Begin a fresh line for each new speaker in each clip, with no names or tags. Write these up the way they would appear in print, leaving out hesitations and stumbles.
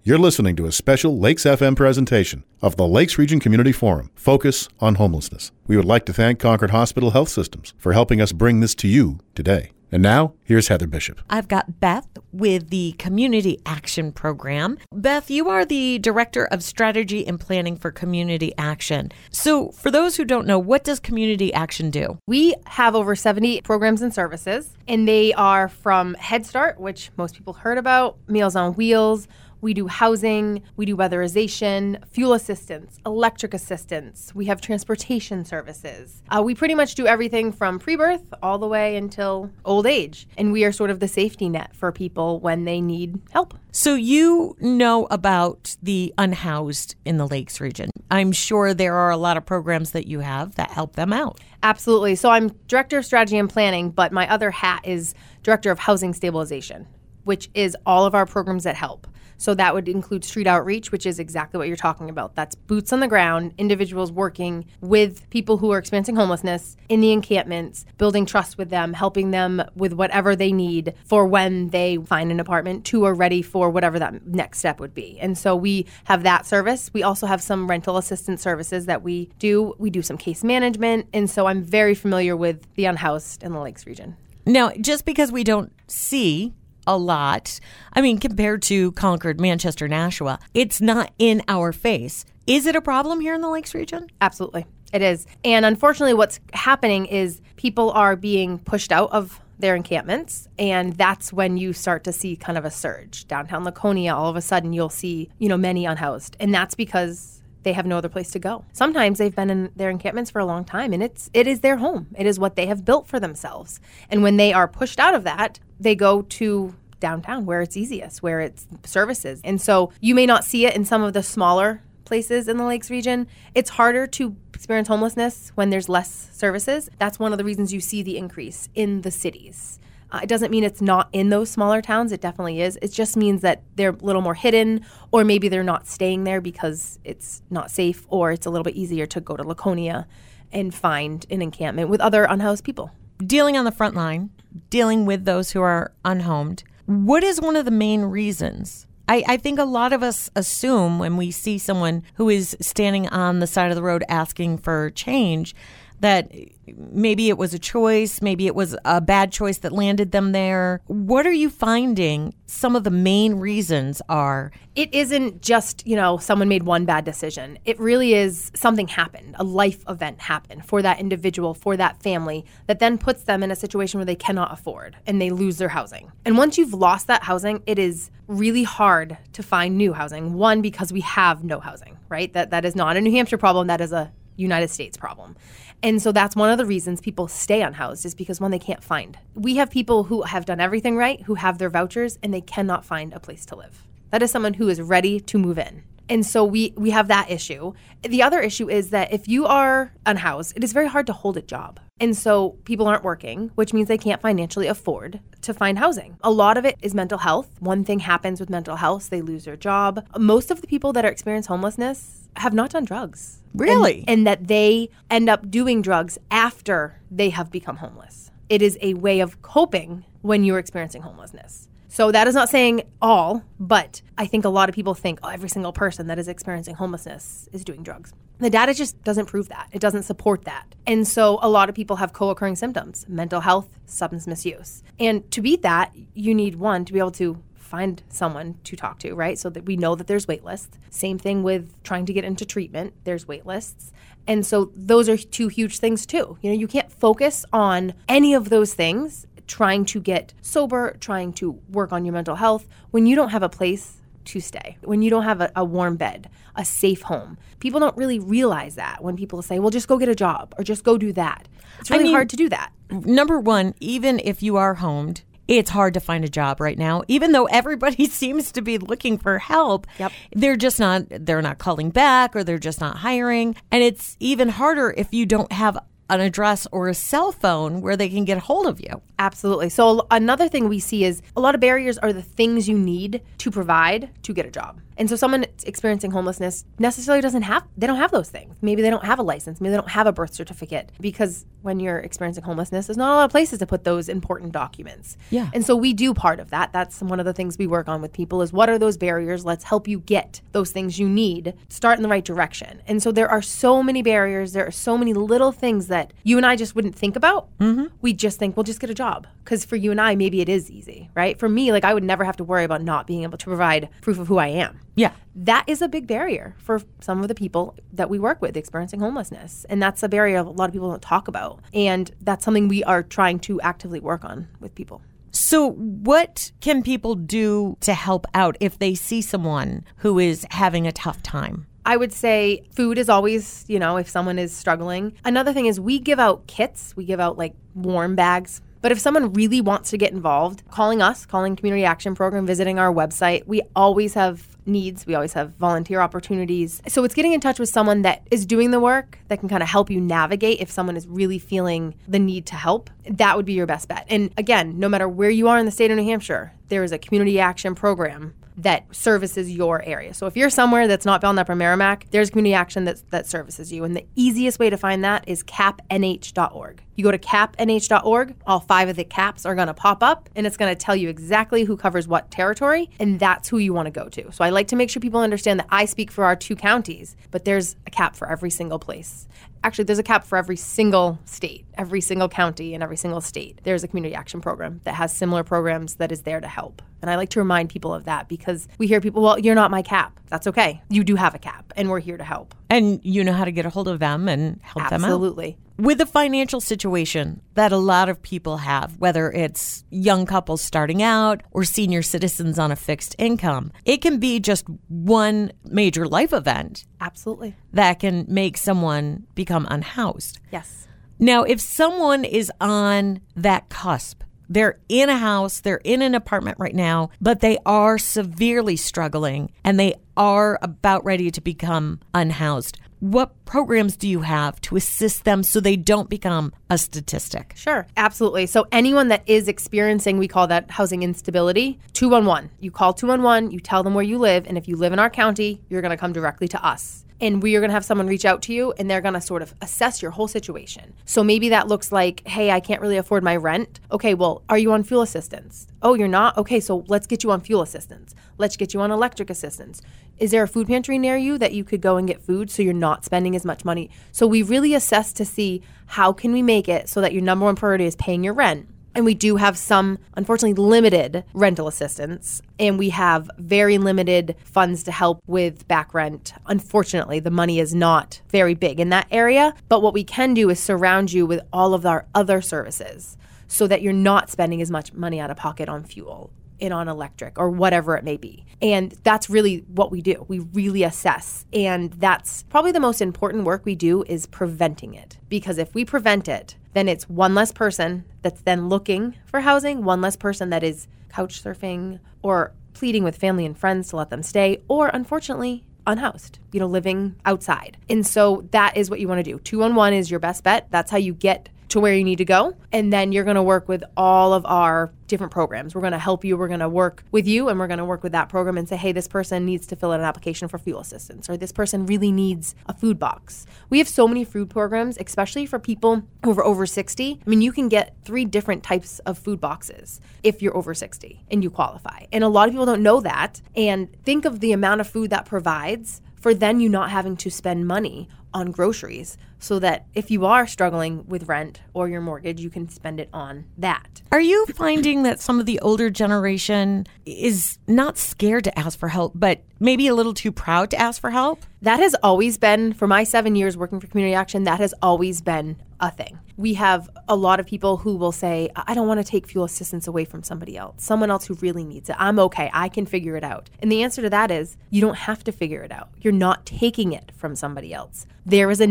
You're listening to a special Lakes FM presentation of the Lakes Region Community Forum, Focus on Homelessness. We would like to thank Concord Hospital Health Systems for helping us bring this to you today. And now, here's Heather Bishop.
I've got Beth with the Community Action Program. Beth, you are the Director of Strategy and Planning for Community Action. So for those who don't know, what does Community Action do?
We have over 70 programs and services, and they are from Head Start, which most people heard about, Meals on Wheels. We do housing, we do weatherization, fuel assistance, electric assistance. We have transportation services. We pretty much do everything from pre-birth all the way until old age. And we are sort of the safety net for people when they need help.
So you know about the unhoused in the Lakes region. I'm sure there are a lot of programs that you have that help them out.
Absolutely. So I'm Director of Strategy and Planning, but my other hat is Director of Housing Stabilization, which is all of our programs that help. So that would include street outreach, which is exactly what you're talking about. That's boots on the ground, individuals working with people who are experiencing homelessness in the encampments, building trust with them, helping them with whatever they need for when they find an apartment to or ready for whatever that next step would be. And so we have that service. We also have some rental assistance services that we do. We do some case management. And so I'm very familiar with the unhoused in the Lakes region.
Now, just because we don't see a lot, I mean, compared to Concord, Manchester, Nashua, it's not in our face. Is it a problem here in the Lakes region?
Absolutely. It is. And unfortunately, what's happening is people are being pushed out of their encampments, and that's when you start to see kind of a surge. Downtown Laconia, all of a sudden, you'll see, many unhoused. And that's because they have no other place to go. Sometimes they've been in their encampments for a long time, and it is their home. It is what they have built for themselves. And when they are pushed out of that, they go to downtown where it's easiest, where it's services. And so you may not see it in some of the smaller places in the Lakes region. It's harder to experience homelessness when there's less services. That's one of the reasons you see the increase in the cities. It doesn't mean it's not in those smaller towns. It definitely is. It just means that they're a little more hidden, or maybe they're not staying there because it's not safe, or it's a little bit easier to go to Laconia and find an encampment with other unhoused people.
Dealing on the front line, dealing with those who are unhomed, what is one of the main reasons? I think a lot of us assume when we see someone who is standing on the side of the road asking for change that maybe it was a choice, maybe it was a bad choice that landed them there. What are you finding some of the main reasons are?
It isn't just, someone made one bad decision. It really is something happened, a life event happened for that individual, for that family, that then puts them in a situation where they cannot afford and they lose their housing. And once you've lost that housing, it is really hard to find new housing. One, because we have no housing, right? That is not a New Hampshire problem, that is a United States problem. And so that's one of the reasons people stay unhoused, is because, one, they can't find. We have people who have done everything right, who have their vouchers, and they cannot find a place to live. That is someone who is ready to move in. And so we have that issue. The other issue is that if you are unhoused, it is very hard to hold a job. And so people aren't working, which means they can't financially afford to find housing. A lot of it is mental health. One thing happens with mental health, they lose their job. Most of the people that are experiencing homelessness have not done drugs.
Really?
And that they end up doing drugs after they have become homeless. It is a way of coping when you're experiencing homelessness. So that is not saying all, but I think a lot of people think, every single person that is experiencing homelessness is doing drugs. The data just doesn't prove that. It doesn't support that. And so a lot of people have co-occurring symptoms: mental health, substance misuse. And to beat that, you need, one, to be able to find someone to talk to, right? So that we know that there's wait lists. Same thing with trying to get into treatment. There's wait lists. And so those are two huge things too. You can't focus on any of those things, trying to get sober, trying to work on your mental health, when you don't have a place to stay, when you don't have a warm bed, a safe home. People don't really realize that when people say, well, just go get a job or just go do that. It's really hard to do that.
Number one, even if you are homed, it's hard to find a job right now, even though everybody seems to be looking for help.
Yep.
They're not calling back, or they're just not hiring. And it's even harder if you don't have an address or a cell phone where they can get a hold of you.
Absolutely. So another thing we see is a lot of barriers are the things you need to provide to get a job. And so someone experiencing homelessness necessarily don't have those things. Maybe they don't have a license. Maybe they don't have a birth certificate, because when you're experiencing homelessness, there's not a lot of places to put those important documents.
Yeah.
And so we do part of that. That's one of the things we work on with people is what are those barriers? Let's help you get those things you need, start in the right direction. And so there are so many barriers. There are so many little things that you and I just wouldn't think about. Mm-hmm. We just think, well, just get a job. Because for you and I, maybe it is easy, right? For me, I would never have to worry about not being able to provide proof of who I am.
Yeah.
That is a big barrier for some of the people that we work with experiencing homelessness. And that's a barrier a lot of people don't talk about. And that's something we are trying to actively work on with people.
So what can people do to help out if they see someone who is having a tough time?
I would say food is always, if someone is struggling. Another thing is we give out kits. We give out warm bags. But if someone really wants to get involved, calling Community Action Program, visiting our website, we always have needs. We always have volunteer opportunities. So it's getting in touch with someone that is doing the work that can kind of help you navigate if someone is really feeling the need to help. That would be your best bet. And again, no matter where you are in the state of New Hampshire, there is a Community Action Program that services your area. So if you're somewhere that's not Belknap or Merrimack, there's community action that services you. And the easiest way to find that is capnh.org. You go to capnh.org, all 5 of the caps are going to pop up, and it's going to tell you exactly who covers what territory, and that's who you want to go to. So I like to make sure people understand that I speak for our 2 counties, but there's a cap for every single place. Actually, there's a cap for every single state, every single county, and every single state. There's a community action program that has similar programs that is there to help. And I like to remind people of that because we hear people, well, you're not my cap. That's okay. You do have a cap, and we're here to help.
And you know how to get a hold of them and help them out.
Absolutely.
With the financial situation that a lot of people have, whether it's young couples starting out or senior citizens on a fixed income, it can be just one major life event.
Absolutely.
That can make someone become unhoused.
Yes.
Now, if someone is on that cusp, they're in a house, they're in an apartment right now, but they are severely struggling and they are about ready to become unhoused, what programs do you have to assist them so they don't become a statistic?
Sure, absolutely. So anyone that is experiencing, we call that housing instability, 211. You call 211, you tell them where you live, and if you live in our county, you're going to come directly to us. And we are going to have someone reach out to you, and they're going to sort of assess your whole situation. So maybe that looks like, hey, I can't really afford my rent. Okay, well, are you on fuel assistance? Oh, you're not? Okay, so let's get you on fuel assistance. Let's get you on electric assistance. Is there a food pantry near you that you could go and get food so you're not spending as much money? So we really assess to see how can we make it so that your number one priority is paying your rent. And we do have some, unfortunately, limited rental assistance, and we have very limited funds to help with back rent. Unfortunately, the money is not very big in that area, but what we can do is surround you with all of our other services so that you're not spending as much money out of pocket on fuel and on electric or whatever it may be. And that's really what we do. We really assess. And that's probably the most important work we do is preventing it. Because if we prevent it, then it's one less person that's then looking for housing, one less person that is couch surfing or pleading with family and friends to let them stay, or unfortunately, unhoused, living outside. And so that is what you want to do. 211 is your best bet. That's how you get to where you need to go. And then you're going to work with all of our different programs. We're going to help you. We're going to work with you, and we're going to work with that program and say, hey, this person needs to fill out an application for fuel assistance, or this person really needs a food box. We have so many food programs, especially for people who are over 60. I mean, you can get 3 different types of food boxes if you're over 60 and you qualify. And a lot of people don't know that. And think of the amount of food that provides for then you not having to spend money on groceries, so that if you are struggling with rent or your mortgage, you can spend it on that.
Are you finding that some of the older generation is not scared to ask for help, but maybe a little too proud to ask for help?
That has always been, for my 7 years working for Community Action, that has always been a thing. We have a lot of people who will say, I don't want to take fuel assistance away from somebody else, someone else who really needs it. I'm okay. I can figure it out. And the answer to that is you don't have to figure it out. You're not taking it from somebody else. There is enough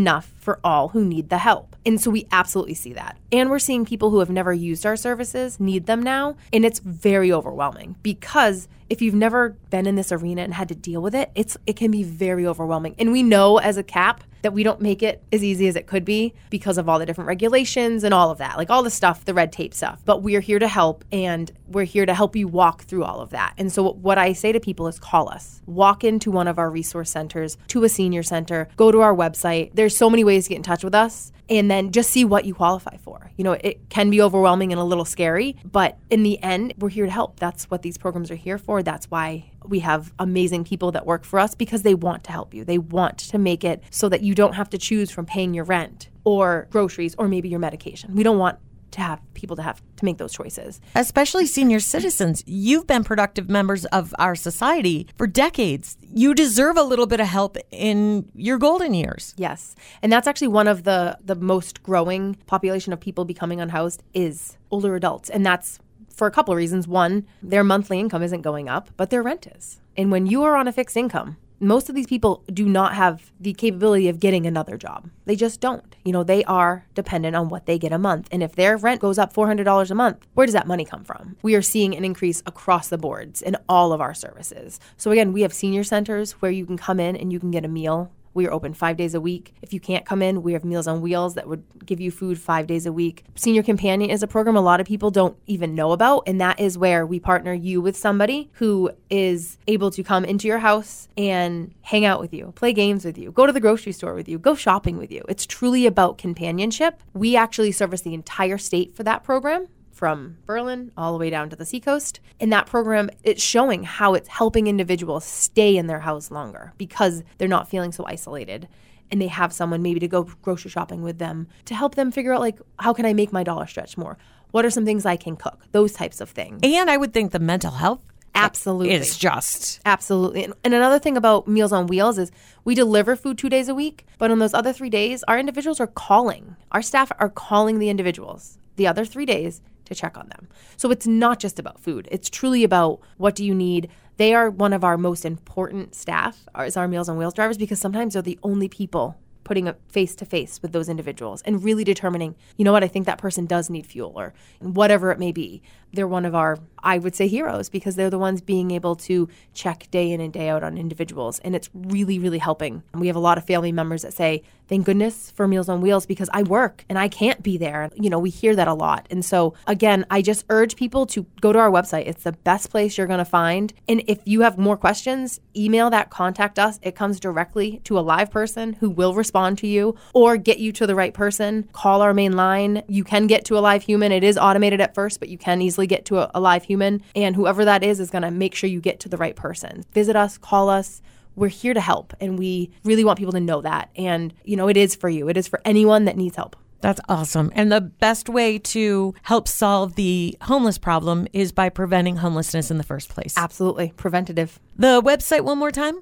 for all who need the help. And so we absolutely see that. And we're seeing people who have never used our services need them now. And it's very overwhelming because if you've never been in this arena and had to deal with it, it can be very overwhelming. And we know as a CAP that we don't make it as easy as it could be because of all the different regulations and all of that, like all the stuff, the red tape stuff. But we are here to help, and we're here to help you walk through all of that. And so what I say to people is call us. Walk into one of our resource centers, to a senior center, go to our website. There's so many ways to get in touch with us. And then just see what you qualify for. You know, it can be overwhelming and a little scary, but in the end, we're here to help. That's what these programs are here for. That's why we have amazing people that work for us, because they want to help you. They want to make it so that you don't have to choose from paying your rent or groceries or maybe your medication. We don't want to have people to make those choices.
Especially senior citizens. You've been productive members of our society for decades. You deserve a little bit of help in your golden years.
Yes. And that's actually one of the most growing population of people becoming unhoused is older adults. And that's for a couple of reasons. One, their monthly income isn't going up, but their rent is. And when you are on a fixed income, most of these people do not have the capability of getting another job. They just don't. You know, they are dependent on what they get a month. And if their rent goes up $400 a month, where does that money come from? We are seeing an increase across the boards in all of our services. So again, we have senior centers where you can come in and you can get a meal. We are open 5 days a week. If you can't come in, we have Meals on Wheels that would give you food 5 days a week. Senior Companion is a program a lot of people don't even know about, and that is where we partner you with somebody who is able to come into your house and hang out with you, play games with you, go to the grocery store with you, go shopping with you. It's truly about companionship. We actually service the entire state for that program, from Berlin all the way down to the seacoast. And that program, it's showing how it's helping individuals stay in their house longer because they're not feeling so isolated. And they have someone maybe to go grocery shopping with them to help them figure out, like, how can I make my dollar stretch more? What are some things I can cook? Those types of things.
And I would think the mental health.
Absolutely.
It's just.
Absolutely. And another thing about Meals on Wheels is we deliver food 2 days a week, but on those other 3 days, our individuals are calling. Our staff are calling the individuals the other 3 days to check on them. So it's not just about food. It's truly about what do you need. They are one of our most important staff, is our Meals on Wheels drivers, because sometimes they're the only people putting a face-to-face with those individuals and really determining, you know what, I think that person does need fuel, or whatever it may be. They're one of our, I would say, heroes, because they're the ones being able to check day in and day out on individuals. And it's really, really helping. And we have a lot of family members that say, thank goodness for Meals on Wheels because I work and I can't be there. You know, we hear that a lot. And so, again, I just urge people to go to our website. It's the best place you're going to find. And if you have more questions, email that, contact us. It comes directly to a live person who will respond to you or get you to the right person. Call our main line. You can get to a live human. It is automated at first, but you can easily get to a live human. And whoever that is going to make sure you get to the right person. Visit us, call us. We're here to help, and we really want people to know that. And, you know, it is for you. It is for anyone that needs help.
That's awesome. And the best way to help solve the homeless problem is by preventing homelessness in the first place.
Absolutely. Preventative.
The website one more time?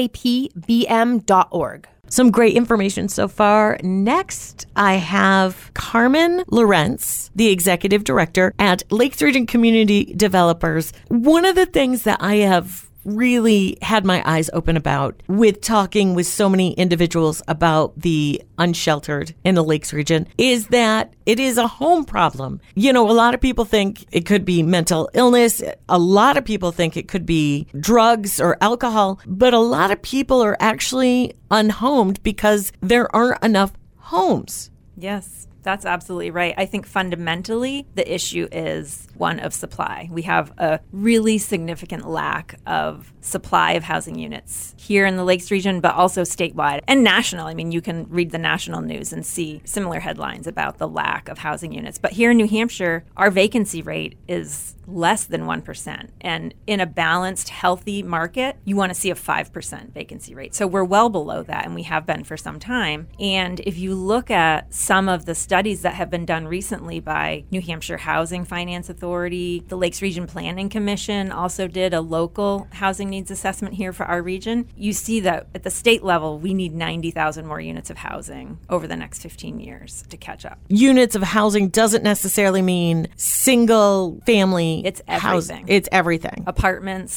capbm.org.
Some great information so far. Next, I have Carmen Lorenz, the executive director at Lakes Region Community Developers. One of the things that I have really had my eyes open about with talking with so many individuals about the unsheltered in the Lakes region is that it is a home problem. You know, a lot of people think it could be mental illness. A lot of people think it could be drugs or alcohol, but a lot of people are actually unhomed because there aren't enough homes.
Yes. That's absolutely right. I think fundamentally the issue is one of supply. We have a really significant lack of supply of housing units here in the Lakes region, but also statewide and national. I mean, you can read the national news and see similar headlines about the lack of housing units. But here in New Hampshire, our vacancy rate is less than 1%. And in a balanced, healthy market, you want to see a 5% vacancy rate. So we're well below that, and we have been for some time. And if you look at some of the studies that have been done recently by New Hampshire Housing Finance Authority, the Lakes Region Planning Commission also did a local housing needs assessment here for our region. You see that at the state level, we need 90,000 more units of housing over the next 15 years to catch up.
Units of housing doesn't necessarily mean single family
It's everything.
It's everything.
Apartments,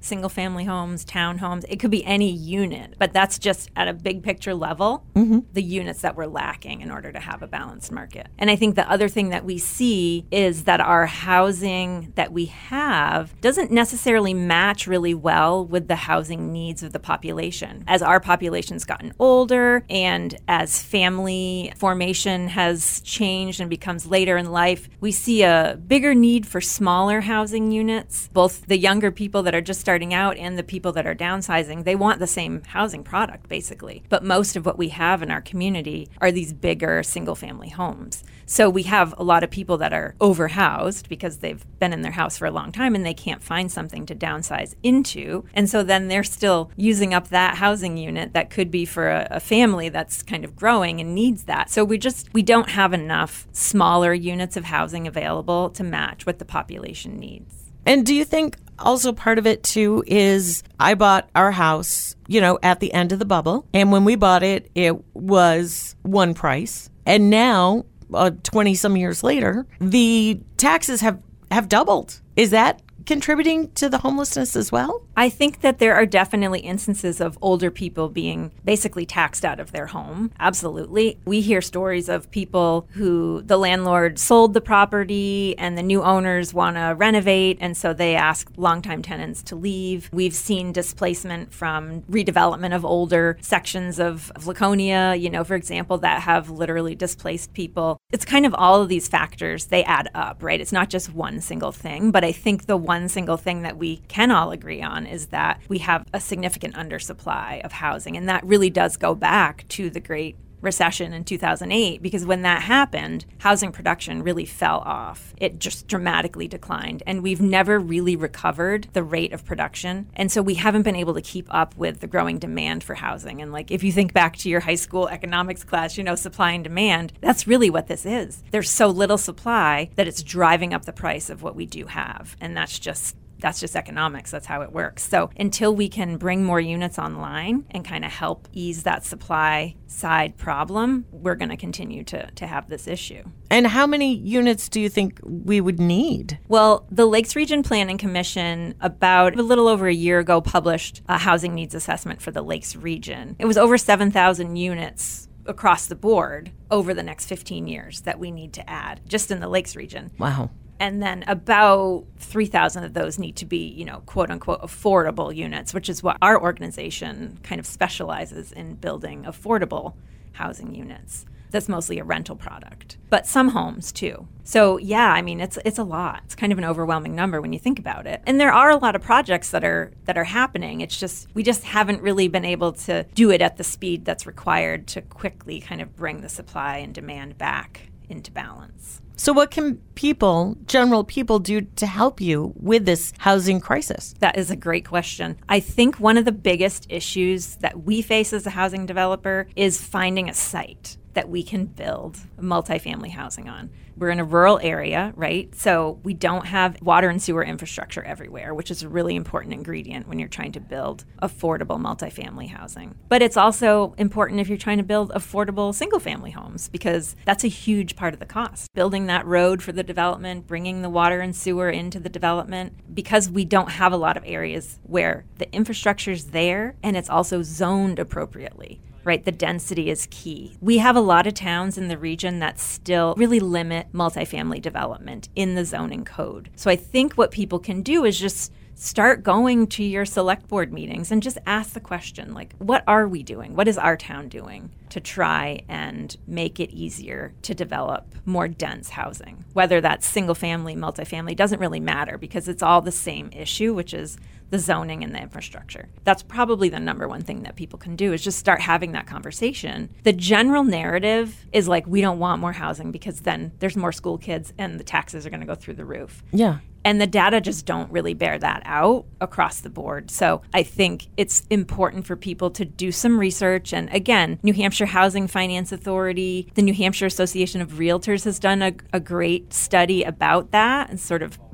single family homes, townhomes. It could be any unit, but that's just at a big picture level, the units that we're lacking in order to have a balanced market. And I think the other thing that we see is that our housing that we have doesn't necessarily match really well with the housing needs of the population. As our population's gotten older and as family formation has changed and becomes later in life, we see a bigger need for smaller housing units. Both the younger people that are just starting out and the people that are downsizing, they want the same housing product, basically. But most of what we have in our community are these bigger single-family homes. So we have a lot of people that are overhoused because they've been in their house for a long time and they can't find something to downsize into. And so then they're still using up that housing unit that could be for a family that's kind of growing and needs that. So we don't have enough smaller units of housing available to match what the population needs.
And do you think also part of it too is I bought our house, at the end of the bubble. And when we bought it, it was one price. And now, 20 some years later, the taxes have doubled. Is that contributing to the homelessness as well?
I think that there are definitely instances of older people being basically taxed out of their home. Absolutely. We hear stories of people who the landlord sold the property and the new owners want to renovate, and so they ask longtime tenants to leave. We've seen displacement from redevelopment of older sections of Laconia, for example, that have literally displaced people. It's kind of all of these factors, they add up, right? It's not just one single thing, but I think the one single thing that we can all agree on is that we have a significant undersupply of housing. And that really does go back to the Great Recession in 2008, because when that happened, housing production really fell off. It just dramatically declined, and we've never really recovered the rate of production. And so we haven't been able to keep up with the growing demand for housing. And if you think back to your high school economics class, supply and demand, that's really what this is. There's so little supply that it's driving up the price of what we do have. And that's just economics. That's how it works. So until we can bring more units online and kind of help ease that supply side problem, we're going to continue to have this issue.
And how many units do you think we would need?
Well, the Lakes Region Planning Commission about a little over a year ago published a housing needs assessment for the Lakes Region. It was over 7,000 units across the board over the next 15 years that we need to add just in the Lakes Region.
Wow.
And then about 3,000 of those need to be, quote unquote, affordable units, which is what our organization kind of specializes in, building affordable housing units. That's mostly a rental product, but some homes too. So yeah, it's a lot. It's kind of an overwhelming number when you think about it. And there are a lot of projects that are happening. It's just, we just haven't really been able to do it at the speed that's required to quickly kind of bring the supply and demand back into balance.
So what can general people do to help you with this housing crisis?
That is a great question. I think one of the biggest issues that we face as a housing developer is finding a site that we can build multifamily housing on. We're in a rural area, right? So we don't have water and sewer infrastructure everywhere, which is a really important ingredient when you're trying to build affordable multifamily housing. But it's also important if you're trying to build affordable single-family homes, because that's a huge part of the cost. Building that road for the development, bringing the water and sewer into the development, because we don't have a lot of areas where the infrastructure's there and it's also zoned appropriately. Right, the density is key. We have a lot of towns in the region that still really limit multifamily development in the zoning code. So I think what people can do is just start going to your select board meetings and just ask the question, what are we doing? What is our town doing to try and make it easier to develop more dense housing? Whether that's single family, multifamily, doesn't really matter, because it's all the same issue, which is the zoning and the infrastructure. That's probably the number one thing that people can do, is just start having that conversation. The general narrative is we don't want more housing because then there's more school kids and the taxes are going to go through the roof.
Yeah.
And the data just don't really bear that out across the board. So I think it's important for people to do some research. And again, New Hampshire Housing Finance Authority, the New Hampshire Association of Realtors has done a great study about that and sort of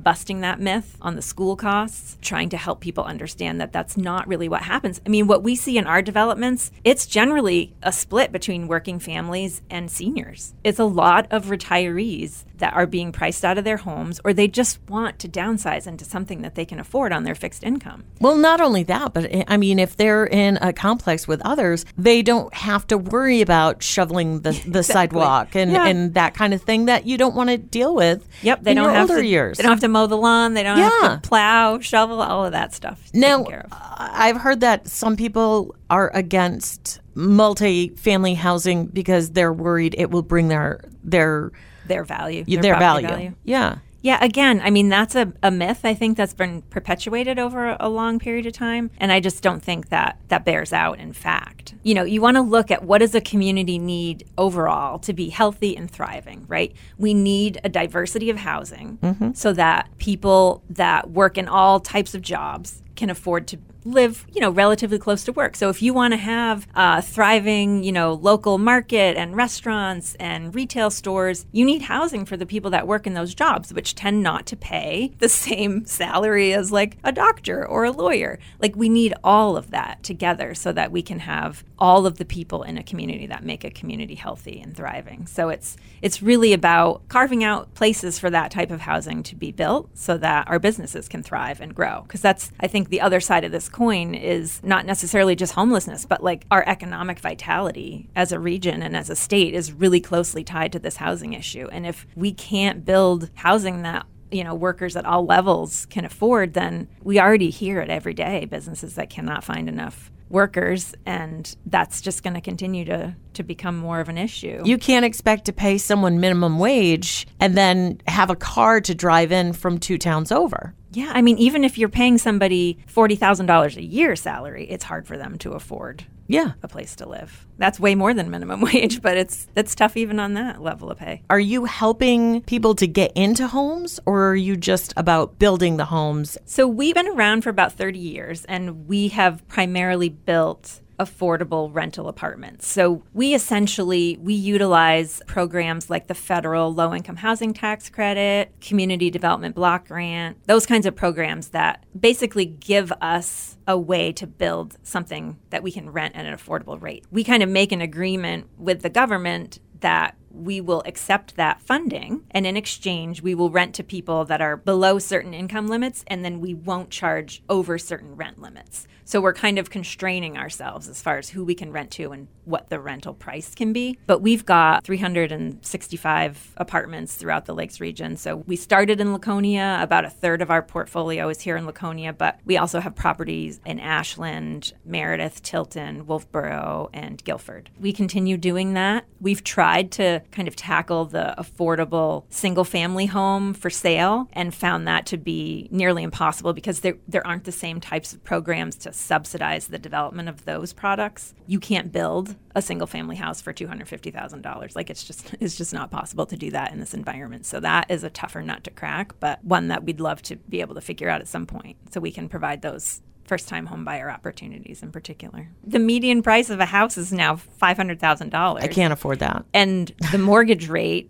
busting that myth on the school costs, trying to help people understand that that's not really what happens. I mean, what we see in our developments, it's generally a split between working families and seniors. It's a lot of retirees that are being priced out of their homes, or they just want to downsize into something that they can afford on their fixed income.
Well, not only that, but I mean, if they're in a complex with others, they don't have to worry about shoveling the sidewalk and that kind of thing that you don't want to deal with.
Yep, they
in
don't
your
have
older
to.
years.
They don't have to mow the lawn. They don't have to plow, shovel, all of that stuff.
Now, I've heard that some people are against multi-family housing because they're worried it will bring their
value.
Their value. Yeah.
Yeah, again, I mean, that's a myth, I think, that's been perpetuated over a long period of time. And I just don't think that bears out in fact. You know, you want to look at what does a community need overall to be healthy and thriving, right? We need a diversity of housing so that people that work in all types of jobs can afford to live, relatively close to work. So if you want to have a thriving, local market and restaurants and retail stores, you need housing for the people that work in those jobs, which tend not to pay the same salary as like a doctor or a lawyer. Like we need all of that together so that we can have all of the people in a community that make a community healthy and thriving. So it's really about carving out places for that type of housing to be built so that our businesses can thrive and grow. Because that's, I think, the other side of this coin is not necessarily just homelessness, but like our economic vitality as a region and as a state is really closely tied to this housing issue. And if we can't build housing that workers at all levels can afford, then we already hear it every day, businesses that cannot find enough workers, and that's just going to continue to become more of an issue.
You can't expect to pay someone minimum wage and then have a car to drive in from 2 towns over.
Yeah, I mean, even if you're paying somebody $40,000 a year salary, it's hard for them to afford a place to live. That's way more than minimum wage, but it's tough even on that level of pay.
Are you helping people to get into homes, or are you just about building the homes?
So we've been around for about 30 years, and we have primarily built affordable rental apartments. So we utilize programs like the federal low-income housing tax credit, community development block grant, those kinds of programs that basically give us a way to build something that we can rent at an affordable rate. We kind of make an agreement with the government that we will accept that funding, and in exchange, we will rent to people that are below certain income limits, and then we won't charge over certain rent limits. So we're kind of constraining ourselves as far as who we can rent to and what the rental price can be. But we've got 365 apartments throughout the Lakes region. So we started in Laconia. About a third of our portfolio is here in Laconia, but we also have properties in Ashland, Meredith, Tilton, Wolfboro, and Guilford. We continue doing that. We've tried to kind of tackle the affordable single-family home for sale and found that to be nearly impossible because there aren't the same types of programs to subsidize the development of those products. You can't build a single-family house for $250,000. Like it's just not possible to do that in this environment. So that is a tougher nut to crack, but one that we'd love to be able to figure out at some point so we can provide those first-time home buyer opportunities in particular. The median price of a house is now $500,000.
I can't afford that.
And the mortgage rate,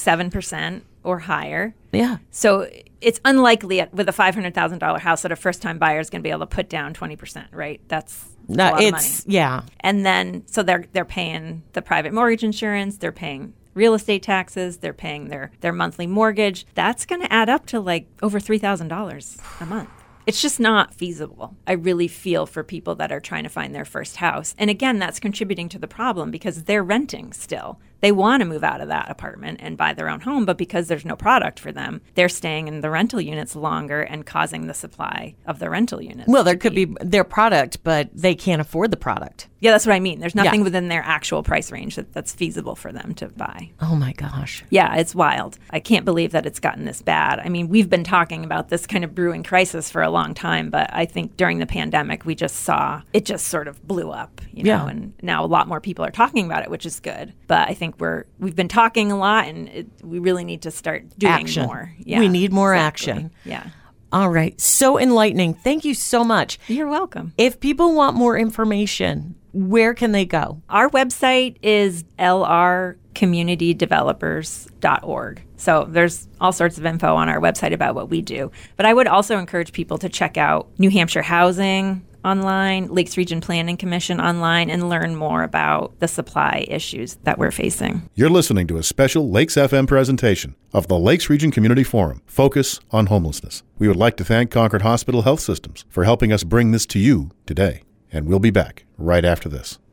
7% or higher.
Yeah.
So it's unlikely with a $500,000 house that a first-time buyer is going to be able to put down 20%, right? That's a lot of money.
Yeah.
And then, so they're paying the private mortgage insurance, they're paying real estate taxes, they're paying their monthly mortgage. That's going to add up to like over $3,000 a month. It's just not feasible. I really feel for people that are trying to find their first house. And again, that's contributing to the problem because they're renting still. They want to move out of that apartment and buy their own home, but because there's no product for them, they're staying in the rental units longer and causing the supply of the rental units.
Well, there could be their product, but they can't afford the product.
Yeah, that's what I mean. There's nothing within their actual price range that's feasible for them to buy.
Oh my gosh.
Yeah, it's wild. I can't believe that it's gotten this bad. I mean, we've been talking about this kind of brewing crisis for a long time, but I think during the pandemic, we just saw it just sort of blew up, and now a lot more people are talking about it, which is good. But I think we've been talking a lot, and we really need to start doing more. Yeah,
we need more action.
Yeah.
All right. So enlightening. Thank you so much.
You're welcome.
If people want more information, where can they go?
Our website is lrcommunitydevelopers.org. So there's all sorts of info on our website about what we do. But I would also encourage people to check out New Hampshire Housing online, Lakes Region Planning Commission online, and learn more about the supply issues that we're facing.
You're listening to a special Lakes FM presentation of the Lakes Region Community Forum, Focus on Homelessness. We would like to thank Concord Hospital Health Systems for helping us bring this to you today. And we'll be back right after this.